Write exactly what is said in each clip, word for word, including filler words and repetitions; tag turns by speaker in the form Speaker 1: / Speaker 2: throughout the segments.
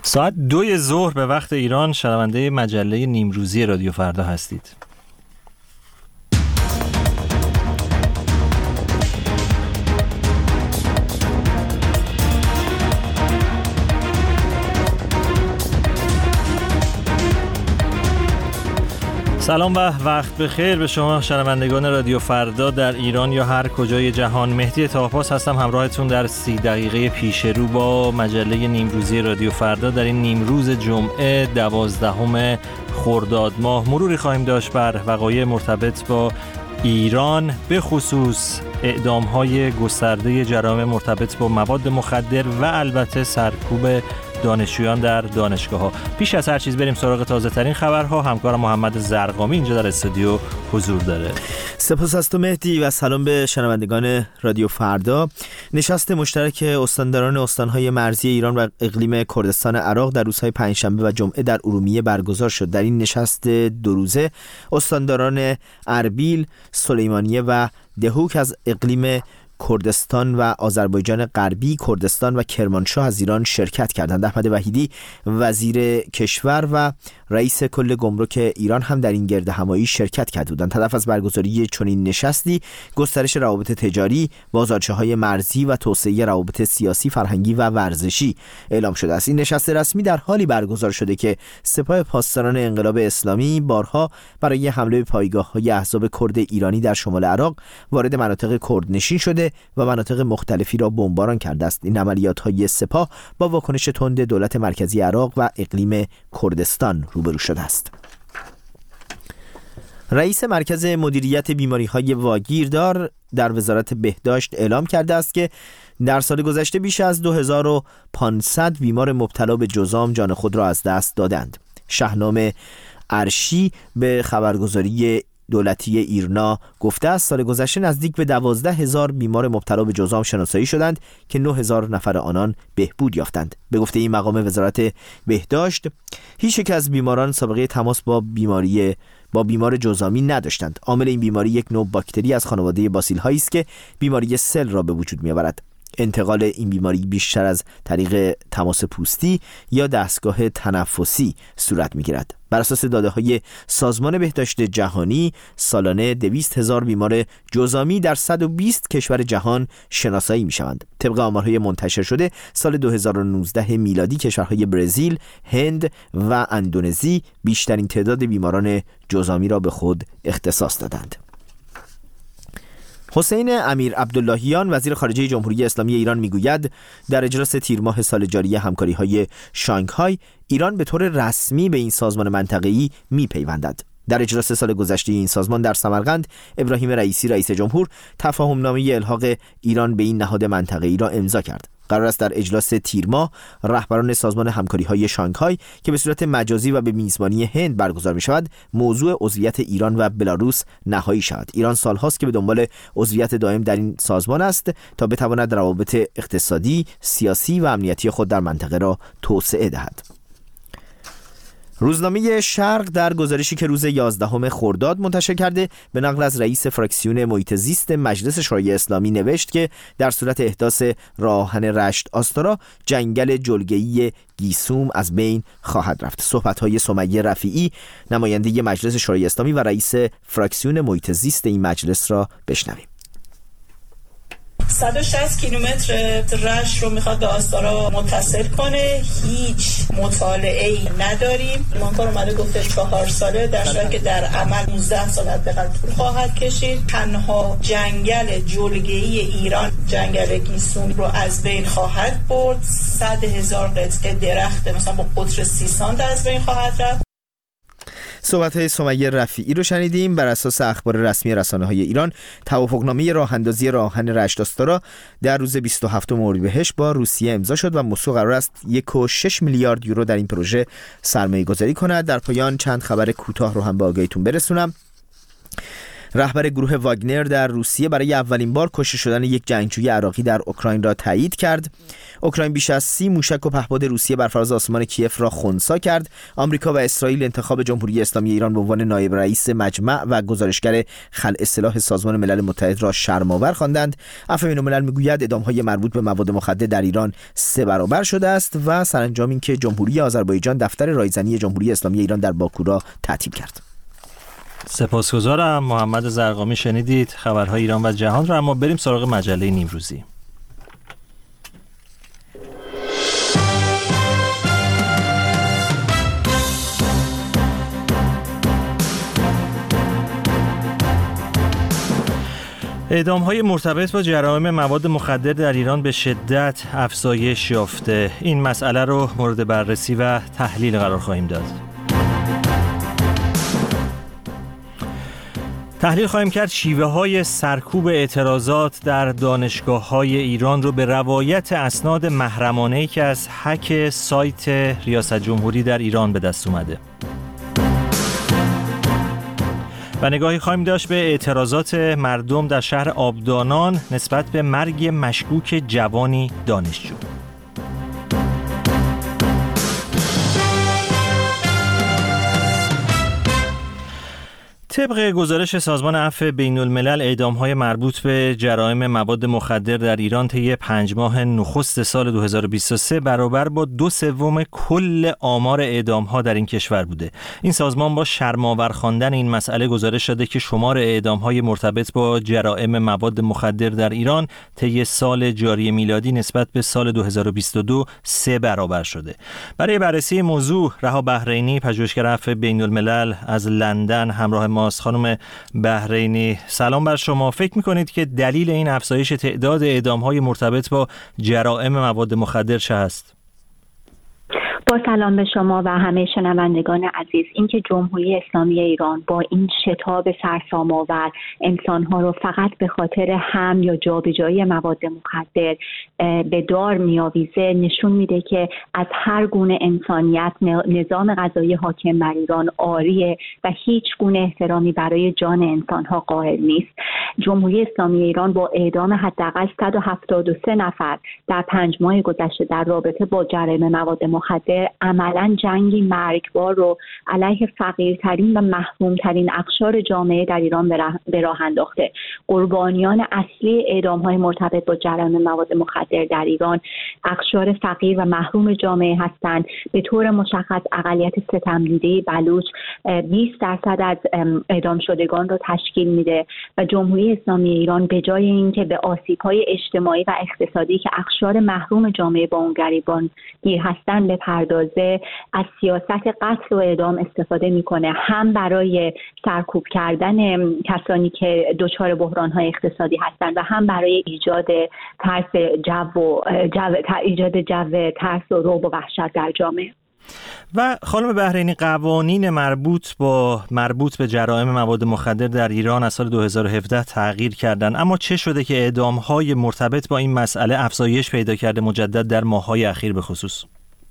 Speaker 1: ساعت دوی ظهر به وقت ایران شنونده مجله نیمروزی رادیو فردا هستید. سلام و وقت بخیر به شما شنوندگان رادیو فردا در ایران یا هر کجای جهان. مهدی طاهپاس هستم همراهتون در سی دقیقه پیش رو با مجله نیمروزی رادیو فردا. در این نیمروز جمعه دوازدهم خرداد ماه مروری خواهیم داشت بر وقایع مرتبط با ایران، به خصوص اعدام‌های گسترده جرایم مرتبط با مواد مخدر و البته سرکوب دانشجویان در دانشگاه‌ها. پیش از هر چیز بریم سراغ تازه‌ترین خبرها. همکارم محمد زرقامی اینجا در استودیو حضور داره.
Speaker 2: سپاس از تو مهدی و سلام به شنوندگان رادیو فردا. نشست مشترک استانداران استان‌های مرزی ایران و اقلیم کردستان عراق در روزهای پنجشنبه و جمعه در ارومیه برگزار شد. در این نشست دو روزه استانداران اربیل، سلیمانیه و دهوک از اقلیم کردستان و آذربایجان غربی، کردستان و کرمانشاه از ایران شرکت کردند. احمد وحیدی وزیر کشور و رئیس کل گمرک ایران هم در این گرد همایی شرکت کرده بودند. هدف از برگزاری چنین نشستی گسترش روابط تجاری، بازارچه‌های مرزی و توسعه روابط سیاسی، فرهنگی و ورزشی اعلام شده است. این نشست رسمی در حالی برگزار شده که سپاه پاسداران انقلاب اسلامی بارها برای حمله به پایگاه‌های احزاب کرد ایرانی در شمال عراق وارد مناطق کردنشین شده و مناطق مختلفی را بمباران کرده است. این عملیات‌های سپاه با واکنش تند دولت مرکزی عراق و اقلیم کردستان روبرو شده است. رئیس مرکز مدیریت بیماری‌های واگیردار در وزارت بهداشت اعلام کرده است که در سال گذشته بیش از دو هزار و پانصد بیمار مبتلا به جذام جان خود را از دست دادند. شاهنامه ارشی به خبرگزاری دولتی ایرنا گفته است سال گذشته نزدیک به دوازده هزار بیمار مبتلا به جذام شناسایی شدند که نه هزار نفر آنان بهبود یافتند. به گفته این مقام وزارت بهداشت هیچ یک از بیماران سابقه تماس با بیماری با بیمار جذامی نداشتند. عامل این بیماری یک نوع باکتری از خانواده باسیل هایی است که بیماری سل را به وجود می آورد. انتقال این بیماری بیشتر از طریق تماس پوستی یا دستگاه تنفسی صورت می‌گیرد. بر اساس داده‌های سازمان بهداشت جهانی سالانه دویست هزار بیمار جذامی در صد و بیست کشور جهان شناسایی می‌شوند. طبق آمارهای منتشر شده سال دو هزار و نوزده میلادی کشورهای برزیل، هند و اندونزی بیشترین تعداد بیماران جذامی را به خود اختصاص دادند. حسین امیر عبداللهیان وزیر خارجه جمهوری اسلامی ایران میگوید در اجلاس تیر ماه سال جاری همکاری‌های شانگهای ایران به طور رسمی به این سازمان منطقه‌ای میپیوندد. در اجلاس سال گذشته این سازمان در سمرقند ابراهیم رئیسی رئیس جمهور تفاهمنامه الحاق ایران به این نهاد منطقه‌ای را امضا کرد. قرار است در اجلاس تیر ماه رهبران سازمان همکاری‌های شانگهای که به صورت مجازی و به میزبانی هند برگزار می‌شود موضوع عضویت ایران و بلاروس نهایی شود. ایران سال‌هاست که به دنبال عضویت دائم در این سازمان است تا بتواند روابط اقتصادی، سیاسی و امنیتی خود در منطقه را توسعه دهد. روزنامه شرق در گزارشی که روز یازدهم خرداد منتشر کرده به نقل از رئیس فراکسیون محیط زیست مجلس شورای اسلامی نوشت که در صورت احداث راهن رشت آستارا جنگل جلگه‌ای گیسوم از بین خواهد رفت. صحبت‌های سمیه رفیعی نماینده مجلس شورای اسلامی و رئیس فراکسیون محیط زیست این مجلس را بشنویم.
Speaker 3: صد و شصت کیلومتر رشت رو میخواد به آستارا متصل کنه. هیچ مطالعه‌ای نداریم. مانکار اومده گفته چهار ساله، در صورتی که در عمل نوزده سال حداقل طول خواهد کشید. تنها جنگل جلگه‌ای ایران جنگل گیسوم رو از بین خواهد برد. صد هزار قطعه درخت مثلا با قطر سی سانت از بین خواهد رفت.
Speaker 2: صحبت‌های سمیه رفیعی رو شنیدیم. بر اساس اخبار رسمی رسانه‌های ایران توافقنامه راه‌اندازی راهن رشت آستارا در روز بیست و هفتم اردیبهشت با روسیه امضا شد و مسکو قرار است یک و شش میلیارد یورو در این پروژه سرمایه‌گذاری کند. در پایان چند خبر کوتاه رو هم به آگاهیتون برسونم. رهبر گروه واگنر در روسیه برای اولین بار کشته شدن یک جنگجوی عراقی در اوکراین را تایید کرد. اوکراین بیش از سی موشک و پهپاد روسیه بر فراز آسمان کیف را خنثی کرد. آمریکا و اسرائیل انتخاب جمهوری اسلامی ایران به عنوان نایب رئیس مجمع و گزارشگر خلع سلاح سازمان ملل متحد را شرم‌آور خواندند. عفو بین الملل میگوید اعدام‌های مربوط به مواد مخدر در ایران سه برابر شده است و سرانجام این که جمهوری آذربایجان دفتر رایزنی جمهوری اسلامی ایران در باکو را تعطیل کرد.
Speaker 1: سپاسگزارم. محمد زرقامی شنیدید خبرهای ایران و جهان را. اما بریم سراغ مجله نیمروزی. اعدام‌های مرتبط با جرایم مواد مخدر در ایران به شدت افزایش یافته. این مسئله رو مورد بررسی و تحلیل قرار خواهیم داد. تحلیل خواهیم کرد شیوه‌های سرکوب اعتراضات در دانشگاه‌های ایران رو به روایت اسناد محرمانه‌ای که از هک سایت ریاست جمهوری در ایران به دست اومده. و نگاهی خواهیم داشت به اعتراضات مردم در شهر آبدانان نسبت به مرگ مشکوک جوانی دانشجو. طبق گزارش سازمان عفو بین الملل، اعدام‌های مربوط به جرایم مواد مخدر در ایران طی پنج ماه نخست سال دو هزار و بیست و سه برابر با دو سوم کل آمار اعدام‌ها در این کشور بوده. این سازمان با شرم‌آور خواندن این مسئله گزارش داده که شمار اعدام‌های مرتبط با جرایم مواد مخدر در ایران طی سال جاری میلادی نسبت به سال دو هزار و بیست و دو سه برابر شده. برای بررسی موضوع رها بحرینی، پژوهشگر عفو بین الملل از لندن همراه ما. خانم بحرینی سلام بر شما. فکر میکنید که دلیل این افزایش تعداد اعدام‌های مرتبط با جرایم مواد مخدر چه است؟
Speaker 4: با سلام به شما و همه شنوندگان عزیز، اینکه جمهوری اسلامی ایران با این شتاب سرسام‌آور انسان‌ها رو فقط به خاطر حمل یا جابجایی مواد مخدر به دار می‌آویزه نشون میده که از هر گونه انسانیت نظام قضایی حاکم بر ایران عاریه و هیچ گونه احترامی برای جان انسان‌ها قائل نیست. جمهوری اسلامی ایران با اعدام حداقل صد و هفتاد و سه نفر در پنج ماه گذشته در رابطه با جرایم مواد مخدر عملاً جنگی مرگبار رو علیه فقیرترین و محرومترین اقشار جامعه در ایران به راه انداخته. قربانیان اصلی اعدام‌های مرتبط با جرایم مواد مخدر در ایران اقشار فقیر و محروم جامعه هستند. به طور مشخص اقلیت ستمدیده بلوچ بیست درصد از اعدام شدگان رو تشکیل میده و جمهوری اسلامی ایران به جای اینکه به آسیب‌های اجتماعی و اقتصادی که اقشار محروم جامعه با اون گریبان گیر هستن به پردازه، از سیاست قتل و اعدام استفاده میکنه، هم برای سرکوب کردن کسانی که دچار بحران‌های اقتصادی هستند و هم برای ایجاد ترس جو و جو ایجاد جو ترس و رعب و وحشت در جامعه.
Speaker 1: و خانم بحرینی، قوانین مربوط با مربوط به جرایم مواد مخدر در ایران از سال دو هزار و هفده تغییر کردن، اما چه شده که اعدام‌های مرتبط با این مسئله افزایش پیدا کرده مجدد در ماه‌های اخیر به خصوص؟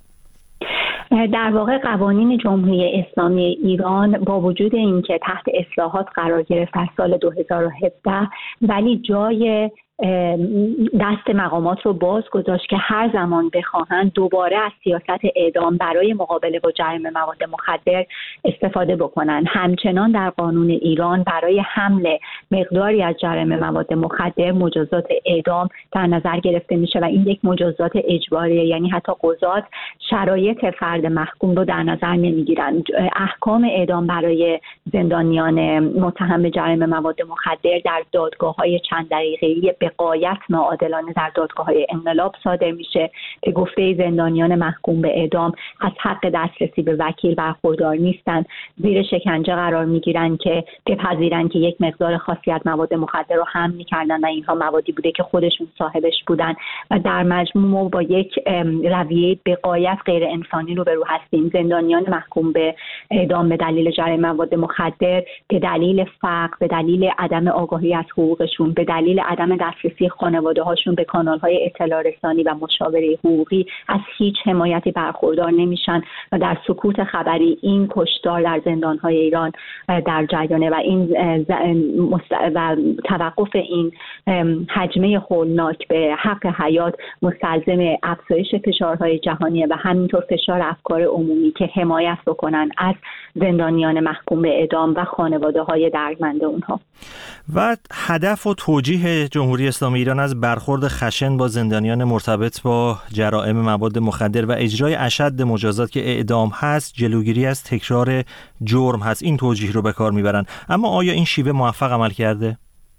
Speaker 4: در واقع قوانین جمهوری اسلامی ایران با وجود اینکه تحت اصلاحات قرار گرفت در سال دو هزار و هفده، ولی جای دست مقامات رو باز گذاشت که هر زمان بخواهند دوباره از سیاست اعدام برای مقابله با جرایم مواد مخدر استفاده بکنن. همچنان در قانون ایران برای حمل مقداری از جرایم مواد مخدر مجازات اعدام در نظر گرفته میشه و این یک مجازات اجباریه، یعنی حتی قضات شرایط فرد محکوم رو در نظر نمیگیرن. احکام اعدام برای زندانیان متهم به جرایم مواد مخدر در دادگاه‌های چند دقیقه‌ای به غایت ناعادلانه در دادگاه‌های انقلاب صادر میشه. به گفته زندانیان محکوم به اعدام از حق دسترسی به وکیل برخوردار نیستند، زیر شکنجه قرار میگیرن که بپذیرن که یک مقدار خاصی از مواد مخدر رو حمل میکردن و اینها موادی بوده که خودشون صاحبش بودن و در مجموع ما با یک رویه به غایت غیر انسانی رو به رو هستیم. زندانیان محکوم به اعدام به دلیل جرایم مواد مخدر به دلیل فقر، به دلیل عدم آگاهی از حقوقشون، به دلیل عدم دست دسترسی خانواده هاشون به کانال های اطلاع رسانی و مشاوره حقوقی از هیچ حمایتی برخوردار نمیشن و در سکوت خبری این کشتار در زندان های ایران در جریانه و این و توقف این هجمه هولناک به حق حیات مستلزم افزایش فشارهای جهانی و همینطور فشار افکار عمومی که حمایت بکنن از زندانیان محکوم به اعدام و خانواده های دردمند اونها.
Speaker 1: و هدف و توجیه جمهوری اسلامی ایران از برخورد خشن با زندانیان مرتبط با جرائم مواد مخدر و اجرای اشد مجازات که اعدام هست جلوگیری از تکرار جرم هست. این توجیه رو به کار میبرن. اما آیا این شیوه موفق عمل کرده؟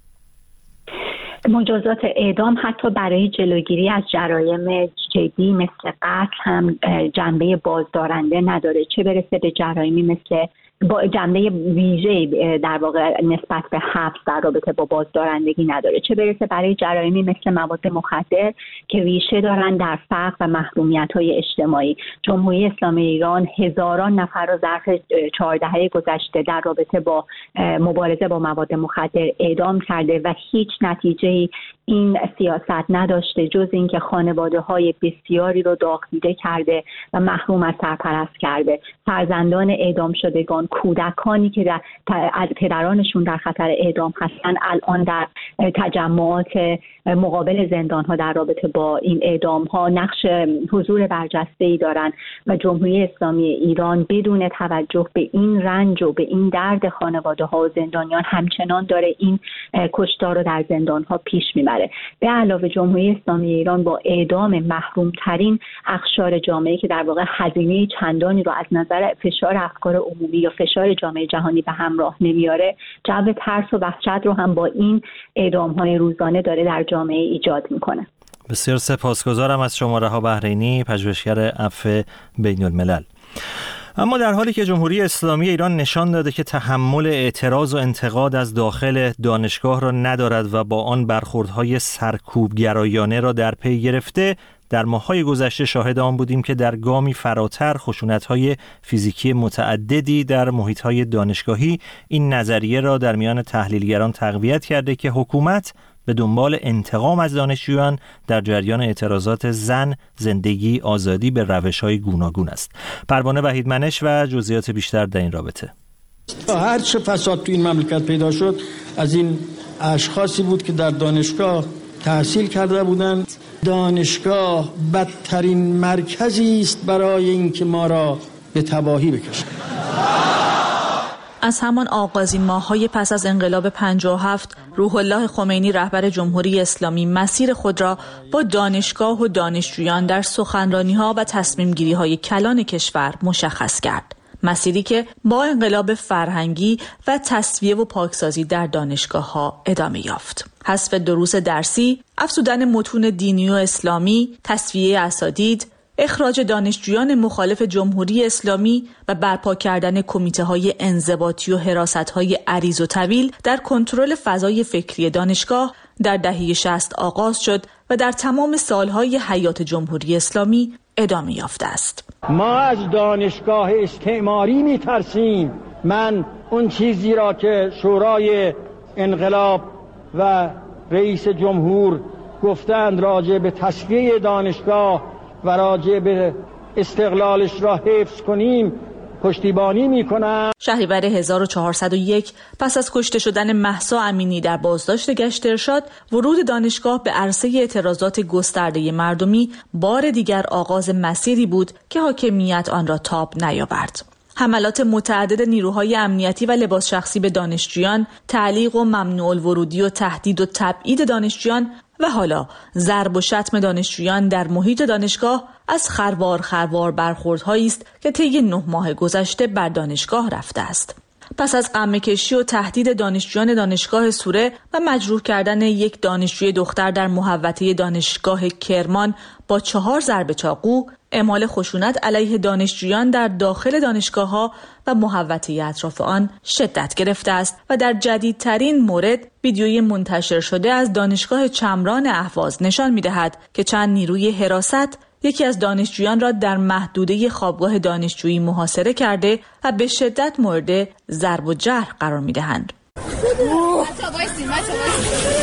Speaker 4: مجازات اعدام حتی برای جلوگیری از جرایم جدی مثل قتل هم جنبه بازدارنده نداره، چه برسه به جرایمی مثل با جنبه ویژه در واقع نسبت به حبس در رابطه با بازدارندگی نداره، چه برسه برای جرایمی مثل مواد مخدر که ریشه دارن در فقر و محرومیت‌های اجتماعی. جمهوری اسلامی ایران هزاران نفر را ظرف چهار دهه گذشته در رابطه با مبارزه با مواد مخدر اعدام کرده و هیچ نتیجه‌ای این سیاست نداشته جز اینکه خانواده‌های بسیاری رو داغ‌دیده کرده و محروم از سرپرست کرده. فرزندان اعدام شدگان، کودکانی که در از پدرانشون در خطر اعدام هستن الان در تجمعات مقابل زندان‌ها در رابطه با این اعدام‌ها نقش حضور برجسته‌ای دارن و جمهوری اسلامی ایران بدون توجه به این رنج و به این درد خانواده‌ها و زندانیان همچنان داره این کشتار رو در زندان‌ها پیش میبره. به علاوه جمهوری اسلامی ایران با اعدام محروم‌ترین اقشار جامعه که در واقع هزینه چندانی رو از نظر فشار افکار عمومی یا فشار جامعه جهانی به همراه نمیاره، جو ترس و وحشت رو هم با این اعدام‌های روزانه داره در جامعه ایجاد میکنه.
Speaker 1: بسیار سپاسگزارم از شما رها بحرینی، پژوهشگر عفو بین الملل. اما در حالی که جمهوری اسلامی ایران نشان داده که تحمل اعتراض و انتقاد از داخل دانشگاه را ندارد و با آن برخوردهای سرکوبگرایانه را در پی گرفته، در ماه‌های گذشته شاهد آن بودیم که در گامی فراتر خشونت‌های فیزیکی متعددی در محیط‌های دانشگاهی این نظریه را در میان تحلیلگران تقویت کرده که حکومت به دنبال انتقام از دانشجویان در جریان اعتراضات زن، زندگی، آزادی به روش‌های گوناگون است. پروانه وحیدمنش و جزئیات بیشتر در این رابطه.
Speaker 5: هر چه فساد تو این مملکت پیدا شد از این اشخاصی بود که در دانشگاه تحصیل کرده بودند. دانشگاه بدترین مرکزی است برای اینکه ما را به تباهی بکشد.
Speaker 6: از همان آغازین ماه‌های پس از انقلاب پنجاه و هفت روح الله خمینی رهبر جمهوری اسلامی مسیر خود را با دانشگاه و دانشجویان در سخنرانی‌ها و تصمیم‌گیری‌های کلان کشور مشخص کرد. مسیری که با انقلاب فرهنگی و تصفیه و پاکسازی در دانشگاه‌ها ادامه یافت. حذف دروس درسی، افزودن متون دینی و اسلامی، تصفیه اساتید، اخراج دانشجویان مخالف جمهوری اسلامی و برپا کردن کمیته‌های انضباطی و حراست‌های عریض و طویل در کنترل فضای فکری دانشگاه در دهه شصت آغاز شد و در تمام سالهای حیات جمهوری اسلامی ادامه یافته است.
Speaker 5: ما از دانشگاه استعماری می‌ترسیم. من اون چیزی را که شورای انقلاب و رئیس جمهور گفتند راجع به تصفیه دانشگاه و راجع به استقلالش را حفظ کنیم پشتیبانی می‌کنم.
Speaker 6: شهریور هزار و چهارصد و یک پس از کشته شدن مهسا امینی در بازداشت گشت ارشاد، ورود دانشگاه به عرصه اعتراضات گسترده مردمی بار دیگر آغاز مسیری بود که حاکمیت آن را تاب نیاورد. حملات متعدد نیروهای امنیتی و لباس شخصی به دانشجویان، تعلیق و ممنوع الورودی و تهدید و تبعید دانشجویان و حالا ضرب و شتم دانشجویان در محیط دانشگاه از خروار خروار برخوردهایی است که طی نه ماه گذشته بر دانشگاه رفته است. پس از قمه‌کشی و تهدید دانشجویان دانشگاه سوره و مجروح کردن یک دانشجوی دختر در محوطه دانشگاه کرمان با چهار ضرب چاقو، اعمال خشونت علیه دانشجویان در داخل دانشگاه‌ها و محوطه اطراف آن شدت گرفته است و در جدیدترین مورد ویدیوی منتشر شده از دانشگاه چمران اهواز نشان می‌دهد که چند نیروی حراست یکی از دانشجویان را در محدوده خوابگاه دانشجویی محاصره کرده و به شدت مورد ضرب و جرح قرار می‌دهند.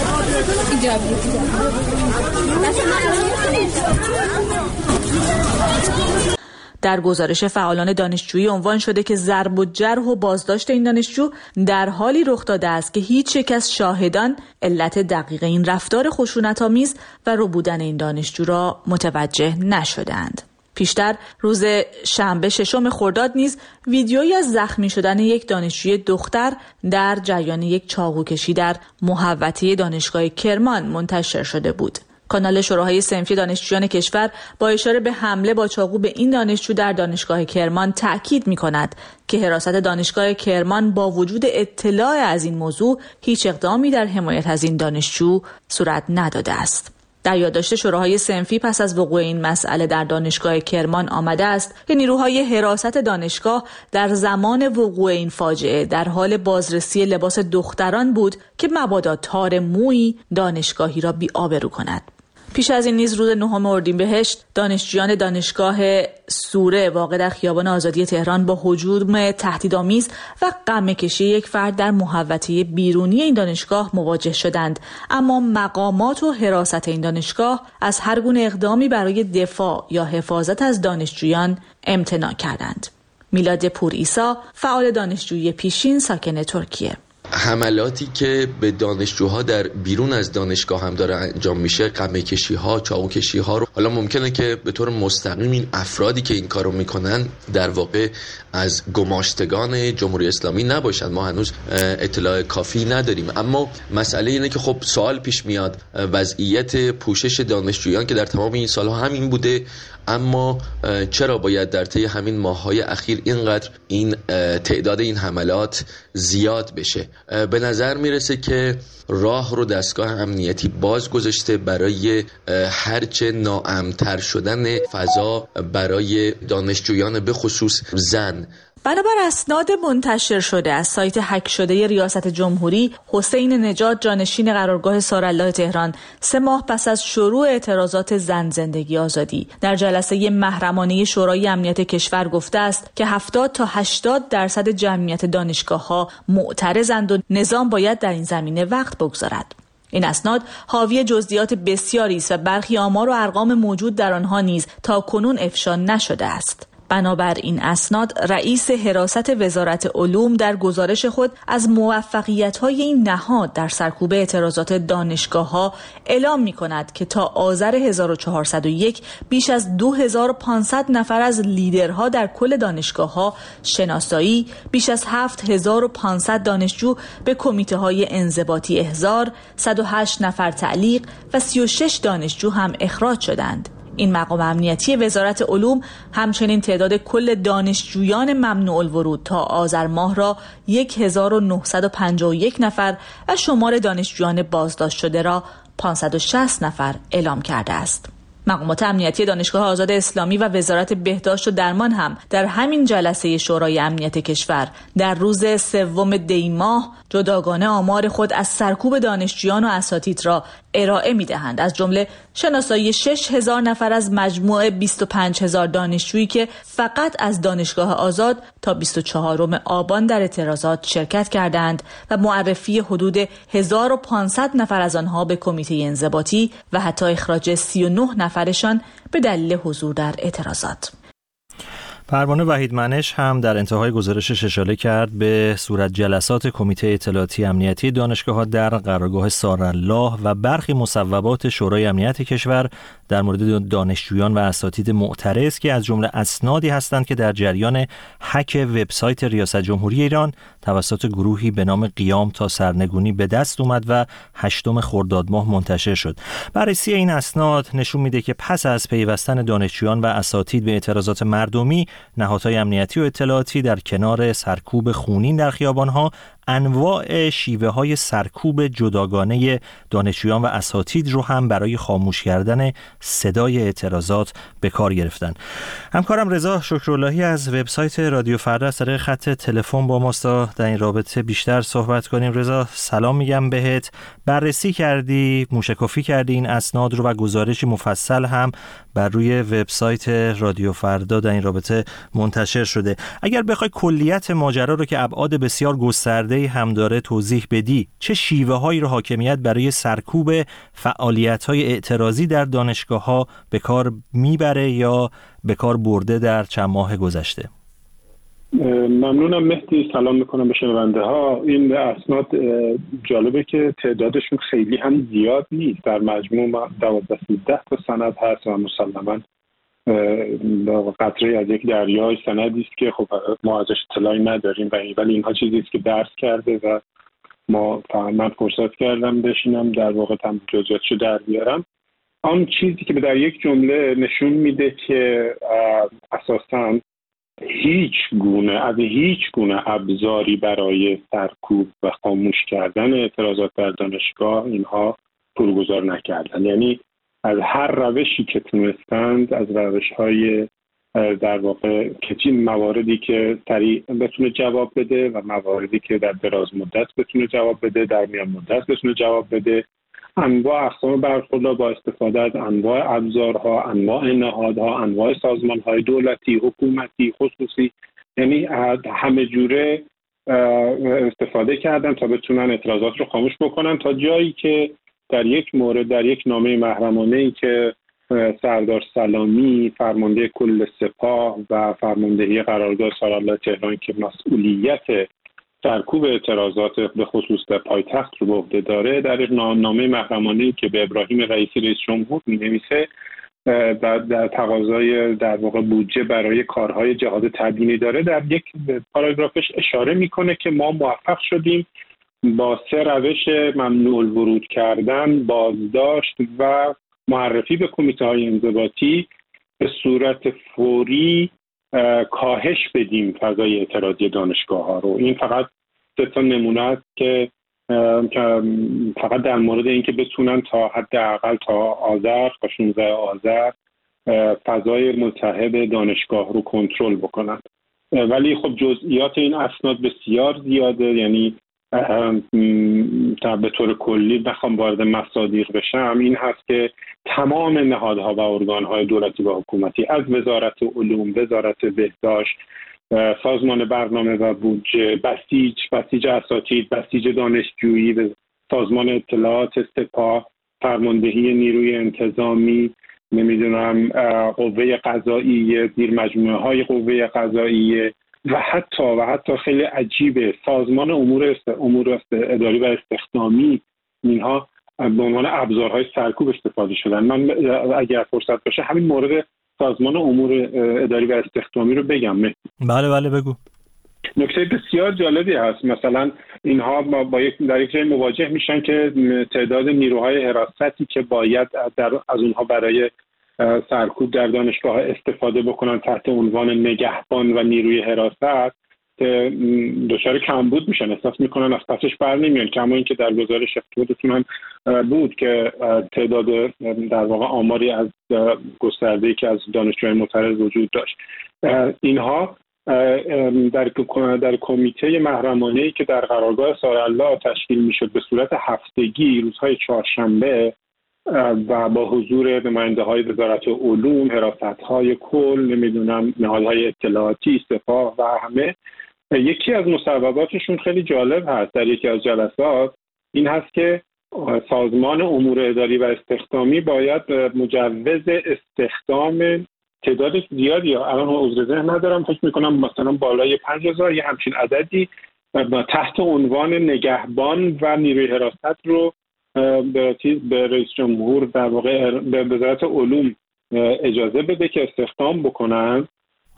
Speaker 6: در گزارش فعالان دانشجویی عنوان شده که ضرب و جرح و بازداشت این دانشجو در حالی رخ داده است که هیچ یک از شاهدان علت دقیق این رفتار خشونت‌آمیز و ربودن این دانشجو را متوجه نشدند. پیشتر روز شنبه ششم خرداد نیز ویدیویی از زخمی شدن یک دانشجوی دختر در جریان یک چاقوکشی در محوطه دانشگاه کرمان منتشر شده بود. کانال شوراهای صنفی دانشجویان کشور با اشاره به حمله با چاقو به این دانشجو در دانشگاه کرمان تأکید می‌کند که حراست دانشگاه کرمان با وجود اطلاع از این موضوع هیچ اقدامی در حمایت از این دانشجو صورت نداده است. در یادداشت شوراهای صنفی پس از وقوع این مسئله در دانشگاه کرمان آمده است که نیروهای حراست دانشگاه در زمان وقوع این فاجعه در حال بازرسی لباس دختران بود که مبادا تار مویی دانشگاهی را بی‌آبرو کند. پیش از این نیز روز نهم اردیبهشت دانشجویان دانشگاه سوره واقع در خیابان آزادی تهران با هجوم تهدیدآمیز و قمه‌کشی یک فرد در محوطه بیرونی این دانشگاه مواجه شدند، اما مقامات و حراست این دانشگاه از هر گونه اقدامی برای دفاع یا حفاظت از دانشجویان امتناع کردند. میلاد پورعیسی، فعال دانشجویی پیشین ساکن ترکیه:
Speaker 7: حملاتی که به دانشجوها در بیرون از دانشگاه هم داره انجام میشه، قمه‌کشی ها، چاقوکشی ها رو، حالا ممکنه که به طور مستقیم این افرادی که این کارو میکنن در واقع از گماشتگان جمهوری اسلامی نباشن. ما هنوز اطلاع کافی نداریم، اما مسئله اینه که خب سوال پیش میاد وضعیت پوشش دانشجویان که در تمام این سالها همین بوده، اما چرا باید در طی همین ماه‌های اخیر اینقدر این تعداد این حملات زیاد بشه؟ به نظر میرسه که راه رو دستگاه امنیتی باز گذاشته برای هرچه ناامن‌تر شدن فضا برای دانشجویان به خصوص زن.
Speaker 6: بنابر اسناد منتشر شده از سایت هک شده ریاست جمهوری، حسین نجات جانشین قرارگاه سارالله تهران سه ماه پس از شروع اعتراضات زن زندگی آزادی در جلسه محرمانه شورای امنیت کشور گفته است که هفتاد تا هشتاد درصد جمعیت دانشگاه‌ها معترضند و نظام باید در این زمینه وقت بگذارد. این اسناد حاوی جزئیات بسیاری است و برخی آمار و ارقام موجود در آنها نیز تا کنون افشا نشده است. بنابر این اسناد، رئیس حراست وزارت علوم در گزارش خود از موفقیت‌های این نهاد در سرکوب اعتراضات دانشگاه‌ها اعلام می‌کند که تا آذر هزار و چهارصد و یک بیش از دو هزار و پانصد نفر از لیدرها در کل دانشگاه‌ها شناسایی، بیش از هفت هزار و پانصد دانشجو به کمیته‌های انضباطی احضار، صد و هشت نفر تعلیق و سی و شش دانشجو هم اخراج شدند. این مقام امنیتی وزارت علوم همچنین تعداد کل دانشجویان ممنوع الورود تا آذر ماه را هزار و نهصد و پنجاه و یک نفر و شمار دانشجویان بازداشت شده را پانصد و شصت نفر اعلام کرده است. مقامات امنیتی دانشگاه آزاد اسلامی و وزارت بهداشت و درمان هم در همین جلسه شورای امنیت کشور در روز سوم دی ماه جداگانه آمار خود از سرکوب دانشجویان و اساتید را ارائه می‌دهند، از جمله شناسایی شش هزار نفر از مجموع بیست و پنج هزار دانشجویی که فقط از دانشگاه آزاد تا بیست و چهارم آبان در اعتراضات شرکت کردند و معرفی حدود هزار و پانصد نفر از آنها به کمیته انضباطی و حتی اخراج سی و نه نفرشان به دلیل حضور در اعتراضات.
Speaker 1: پروانه وحیدمنش هم در انتهای گزارشش اشاره کرد به صورت جلسات کمیته اطلاعاتی امنیتی دانشگاه‌ها در قرارگاه سارالله و برخی مصوبات شورای امنیت کشور در مورد دانشجویان و اساتید معترض که از جمله اسنادی هستند که در جریان هک وبسایت ریاست جمهوری ایران توسط گروهی به نام قیام تا سرنگونی به دست اومد و هشتم خرداد ماه منتشر شد. بررسی این اسناد نشون میده که پس از پیوستن دانشجویان و اساتید به اعتراضات مردمی، نهادهای امنیتی و اطلاعاتی در کنار سرکوب خونین در خیابان‌ها انواع شیوه‌های سرکوب جداگانه دانشجویان و اساتید رو هم برای خاموش کردن صدای اعتراضات به کار گرفتن. همکارم رضا شکراللهی از وبسایت رادیو فردا از طریق خط تلفن با ماست تا در این رابطه بیشتر صحبت کنیم. رضا سلام میگم بهت. بررسی کردی، موشکافی کردی این اسناد رو و گزارشی مفصل هم بر روی وبسایت رادیو فردا در این رابطه منتشر شده. اگر بخوای کلیت ماجرا رو که ابعاد بسیار گسترده گسترده هم داره توضیح بدی، چه شیوه هایی رو حاکمیت برای سرکوب فعالیت های اعتراضی در دانشگاه ها به کار میبره یا به کار برده در چند ماه گذشته؟
Speaker 8: ممنونم مهدی، سلام میکنم به شنونده ها. این اسناد جالبه که تعدادشون خیلی هم زیاد نیست، در مجموع دوازده سیزده تا سند هست و مسلماً قطره از یک دریای سندی است که خب ما ازش اطلاعی نداریم، ولی اینها چیزی است که درس کرده و ما من فرصت کردم بشینم در واقع هم جزئیاتشو در بیارم. آن چیزی که در یک جمله نشون میده که اساساً هیچ گونه از هیچ گونه ابزاری برای سرکوب و خاموش کردن اعتراضات در دانشگاه اینها پروگذار نکردن. یعنی از هر روشی که تونستند، از روش‌های در واقع که مواردی که سریع بتونه جواب بده و مواردی که در دراز مدت بتونه جواب بده، در میان مدت بتونه جواب بده، انواع اقسام برخورد با استفاده از انواع ابزارها، انواع نهادها، انواع سازمان‌های دولتی، حکومتی، خصوصی، یعنی همه جوره استفاده کردن تا بتونن اعتراضات رو خاموش بکنن، تا جایی که در یک مورد، در یک نامه محرمانه‌ای که سردار سلامی فرمانده کل سپاه و فرماندهی قرارگاه سالارالله تهران که مسئولیت سرکوب اعتراضات به خصوص در پایتخت رو به عهده داره، در نامه محرمانه‌ای که به ابراهیم رئیسی رئیس جمهور می‌نویسه و در تقاضای در واقع بودجه برای کارهای جهاد تبیینی داره، در یک پاراگرافش اشاره میکنه که ما موفق شدیم با سه روش ممنوع الورود کردن، بازداشت و معرفی به کمیته‌های انضباطی به صورت فوری کاهش بدیم فضای اعتراضی دانشگاه‌ها رو. این فقط سه تا نمونه است که فقط در مورد اینکه بتونن تا حداقل تا آذر، تا شانزده آذر فضای ملتهب دانشگاه رو کنترل بکنن. ولی خب جزئیات این اسناد بسیار زیاده، یعنی به طور کلی بخوام وارد مصادیق بشم این هست که تمام نهادها و ارگان‌های دولتی و حکومتی، از وزارت علوم، وزارت بهداشت، سازمان برنامه و بودجه، بسیج، بسیج اساتید، بسیج دانشجویی، سازمان اطلاعات سپاه، فرماندهی نیروی انتظامی، نمیدونم قوه قضاییه، زیر مجموعه های قوه قضاییه و حتی و حتی خیلی عجیبه سازمان امور است... امور اداری و استخدامی، اینها به عنوان ابزارهای سرکوب استفاده شدن. من اگر فرصت باشه همین مورد سازمان امور اداری و استخدامی رو بگم.
Speaker 1: بله بله بگو.
Speaker 8: نکته بسیار جالبی هست، مثلا اینها با یک در یک جای مواجه میشن که تعداد نیروهای حراستی که باید در از اونها برای سرکوب در دانشگاه استفاده بکنن تحت عنوان نگهبان و نیروی حراست دچار کمبود میشن، احساس میکنن از پسش بر نمیان. کما اینکه در گزارش خودتون هم بود که تعداد در واقع آماری از گسترده‌ای که از دانشجویان معترض وجود داشت. اینها در در کمیته محرمانه‌ای که در قرارگاه سالارالله تشکیل میشد به صورت هفتگی روزهای چهارشنبه و با حضور نماینده‌های وزارت علوم، حراست‌های کل، نمیدونم نهادهای اطلاعاتی، سپاه و همه، یکی از مصوباتشون خیلی جالب هست در یکی از جلسات این هست که سازمان امور اداری و استخدامی باید مجوز استخدام تعداد زیادی، الان عذر ذهن ندارم، فکر میکنم مثلا بالای پنج هزار یه همچین عددی تحت عنوان نگهبان و نیروی حراست رو به به رئیس جمهور در واقع به وزارت علوم اجازه بده که استخدام بکنن.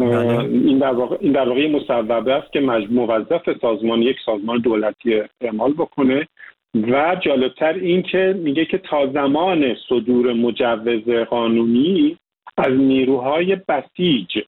Speaker 8: این در واقع این در واقع مصوبه است که موظف سازمان یک سازمان دولتی اعمال بکنه و جالبتر این که میگه که تا زمان صدور مجوز قانونی از نیروهای بسیج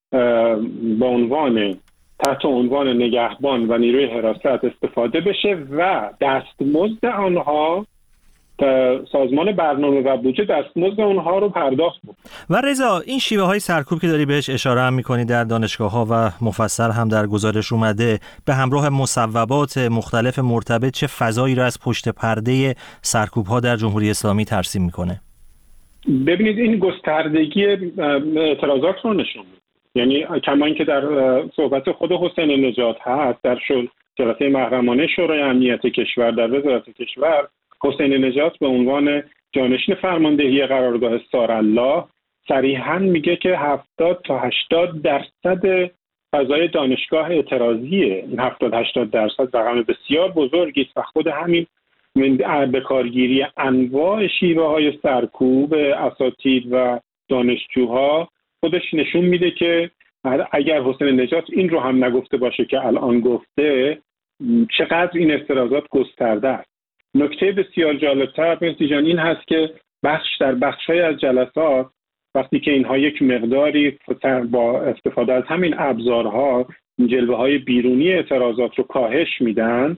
Speaker 8: به عنوان تحت عنوان نگهبان و نیروی حراست استفاده بشه و دستمزد آنها سازمان برنامه و بودجه دستمزد اونها رو پرداخت بود.
Speaker 1: و رضا، این شیوه های سرکوب که داری بهش اشاره هم میکنی در دانشگاه ها و مفصل هم در گزارش اومده، به همراه مصوبات مختلف مرتبط چه فضایی رو از پشت پرده سرکوب ها در جمهوری اسلامی ترسیم میکنه؟
Speaker 8: ببینید این گستردگی اعتراضات رو نشون میده. یعنی کما اینکه در صحبت خود حسین نژاد هست در جلسه محرمانه شورای امنیت کشور در وزارت کشور، حسین نژاد به عنوان جانشین فرماندهی قرارگاه سارالله صریحاً میگه که هفتاد تا هشتاد درصد فضای دانشگاه اعتراضیه. این هفتاد هشتاد درصد رقم بسیار بزرگی است و خود همین به کارگیری انواع شیوه های سرکوب اساتید و دانشجوها خودش نشون میده که اگر حسین نژاد این رو هم نگفته باشه که الان گفته، چقدر این اعتراضات گسترده است. نکته بسیار جالبتر مهدی جان این هست که بخش در بخش‌های از جلسات وقتی که اینها یک مقداری با استفاده از همین ابزارها جلوه‌های بیرونی اعتراضات رو کاهش میدن،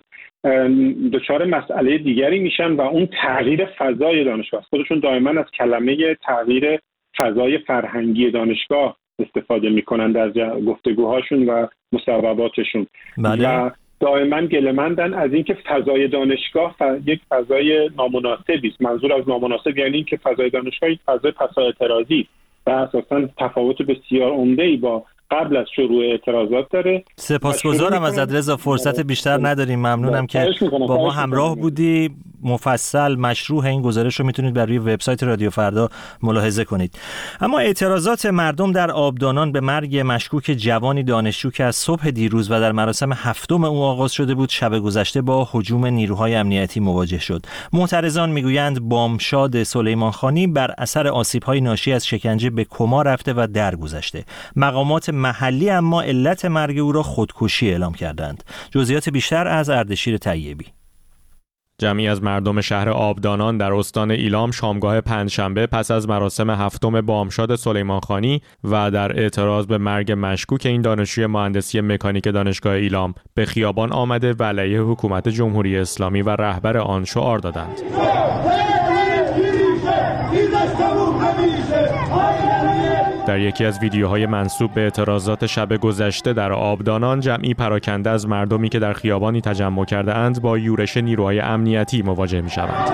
Speaker 8: دچار مسئله دیگری میشن و اون تغییر فضای دانشگاه است. خودشون دائما از کلمه تغییر فضای فرهنگی دانشگاه استفاده میکنن در گفتگوهاشون و مصوباتشون.
Speaker 1: بله. و
Speaker 8: دائما گله‌مندن از اینکه فضای دانشگاه یک فضای نامناسبی است. منظور از نامناسب یعنی اینکه فضای دانشگاه یک فضای پسا اعتراضی و اساساً تفاوت بسیار عمده‌ای با قبل از شروع اعتراضات داره.
Speaker 1: سپاسگزارم ازت رضا، فرصت بیشتر نداریم. ممنونم که با ما همراه بودی. مفصل مشروح این گزارش رو میتونید بر روی وبسایت رادیو فردا ملاحظه کنید. اما اعتراضات مردم در آبدانان به مرگ مشکوک جوانی دانشجو که از صبح دیروز و در مراسم هفتم او آغاز شده بود، شب گذشته با هجوم نیروهای امنیتی مواجه شد. معترضان میگویند بامشاد سلیمانخانی بر اثر آسیب‌های ناشی از شکنجه به کما رفته و درگذشته. مقامات محلی اما علت مرگ او را خودکشی اعلام کردند. جزئیات بیشتر از اردشیر طیبی.
Speaker 9: جمعی از مردم شهر آبدانان در استان ایلام شامگاه پنجشنبه پس از مراسم هفتم بامشاد سلیمانخانی و در اعتراض به مرگ مشکوک این دانشجوی مهندسی مکانیک دانشگاه ایلام به خیابان آمده و علیه حکومت جمهوری اسلامی و رهبر آن شعار دادند. در یکی از ویدیوهای منسوب به اعتراضات شب گذشته در آبدانان، جمعی پراکنده از مردمی که در خیابانی تجمع کرده اند با یورش نیروهای امنیتی مواجه می شوند.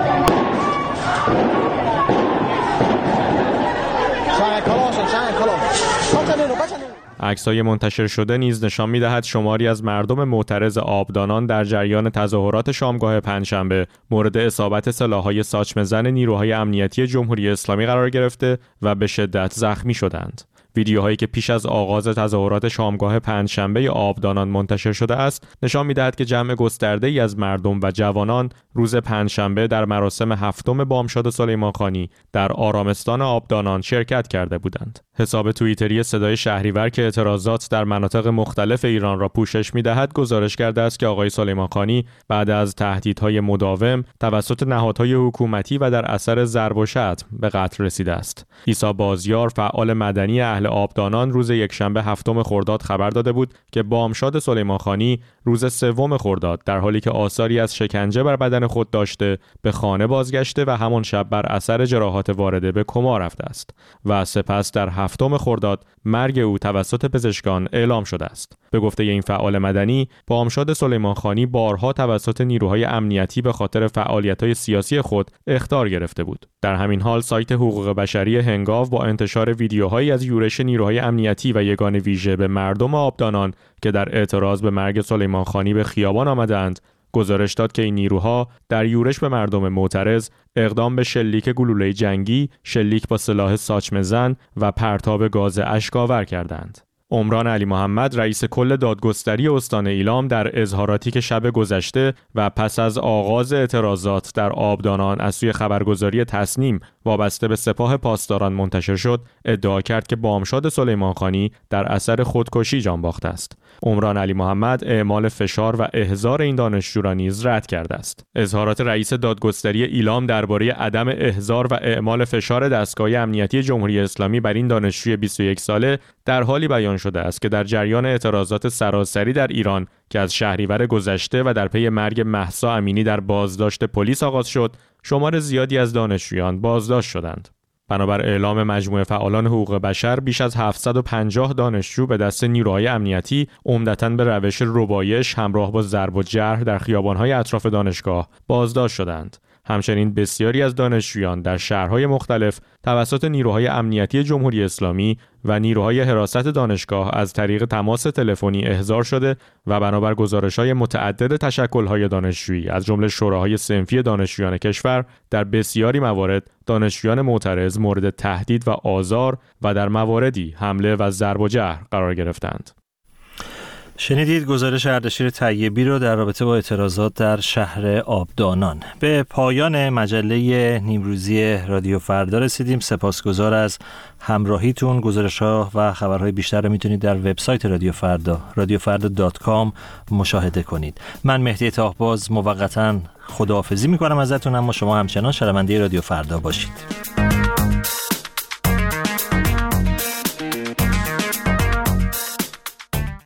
Speaker 9: عکس‌های منتشر شده نیز نشان می‌دهد شماری از مردم معترض آبدانان در جریان تظاهرات شامگاه پنجشنبه مورد اصابت سلاح‌های ساچمه‌زن نیروهای امنیتی جمهوری اسلامی قرار گرفته و به شدت زخمی شدند. ویدیوهایی که پیش از آغاز تظاهرات شامگاه پنجشنبه آبدانان منتشر شده است، نشان می‌دهد که جمع گسترده‌ای از مردم و جوانان روز پنجشنبه در مراسم هفتم بامشاد سلیمانخانی در آرامستان آبدانان شرکت کرده بودند. حساب توییتری صدای شهریور که اعتراضات در مناطق مختلف ایران را پوشش می‌دهد، گزارش کرده است که آقای سلیمانخانی بعد از تهدیدهای مداوم توسط نهادهای حکومتی و در اثر ضرب و شتم به قتل رسیده است. عیسی بازیار، فعال مدنی اهل آبدانان، روز یکشنبه هفتم خرداد خبر داده بود که بامشاد سلیمانخانی روز سوم خرداد در حالی که آثاری از شکنجه بر بدن خود داشته به خانه بازگشته و همان شب بر اثر جراحات وارده به کما رفته است و سپس در هفتم خرداد مرگ او توسط پزشکان اعلام شده است. به گفته این فعال مدنی، بامشاد سلیمانخانی بارها توسط نیروهای امنیتی به خاطر فعالیت‌های سیاسی خود اخطار گرفته بود. در همین حال سایت حقوق بشری هنگاو با انتشار ویدیوهایی از یورش نیروهای امنیتی و یگان ویژه به مردم آبدانان که در اعتراض به مرگ سلیمانخانی به خیابان آمدند، گزارش داد که این نیروها در یورش به مردم معترض اقدام به شلیک گلوله جنگی، شلیک با سلاح ساچمه‌زن و پرتاب گاز اشک‌آور کردند. عمران علی محمد، رئیس کل دادگستری استان ایلام، در اظهاراتی که شب گذشته و پس از آغاز اعتراضات در آبدانان از سوی خبرگزاری تصنیم وابسته به سپاه پاسداران منتشر شد، ادعا کرد که بامشاد سلیمانخانی در اثر خودکشی جان باخته است. عمران علی محمد اعمال فشار و احضار این دانشجو را نیز رد کرده است. اظهارات رئیس دادگستری ایلام درباره عدم احضار و اعمال فشار دستگاه امنیتی جمهوری اسلامی بر این دانشجوی بیست و یک ساله در حالی بیان شده است که در جریان اعتراضات سراسری در ایران که از شهریور گذشته و در پی مرگ مهسا امینی در بازداشت پلیس آغاز شد، شمار زیادی از دانشجویان بازداشت شدند. بنابر اعلام مجموعه فعالان حقوق بشر، بیش از هفتصد و پنجاه دانشجو به دست نیروهای امنیتی عمدتاً به روش ربایش همراه با ضرب و جرح در خیابان‌های اطراف دانشگاه بازداشت شدند. همچنین بسیاری از دانشجویان در شهرهای مختلف توسط نیروهای امنیتی جمهوری اسلامی و نیروهای حراست دانشگاه از طریق تماس تلفنی احضار شده و بنابر گزارش‌های متعدد تشکل‌های دانشجویی از جمله شوراهای صنفی دانشجویان کشور در بسیاری موارد دانشجویان معترض مورد تهدید و آزار و در مواردی حمله و ضرب و جرح قرار گرفتند.
Speaker 1: شنیدید گزارش اردشیر طیبی رو در رابطه با اعتراضات در شهر آبدانان. به پایان مجله نیمروزی رادیو فردا رسیدیم. سپاسگزار از همراهیتون. گزارش‌ها و خبرهای بیشتر رو میتونید در وبسایت رادیو فردا رادیو فردا دات کام مشاهده کنید. من مهدی طاهباز موقتا خداحافظی میکنم ازتون، اما شما همچنان شنونده رادیو فردا باشید.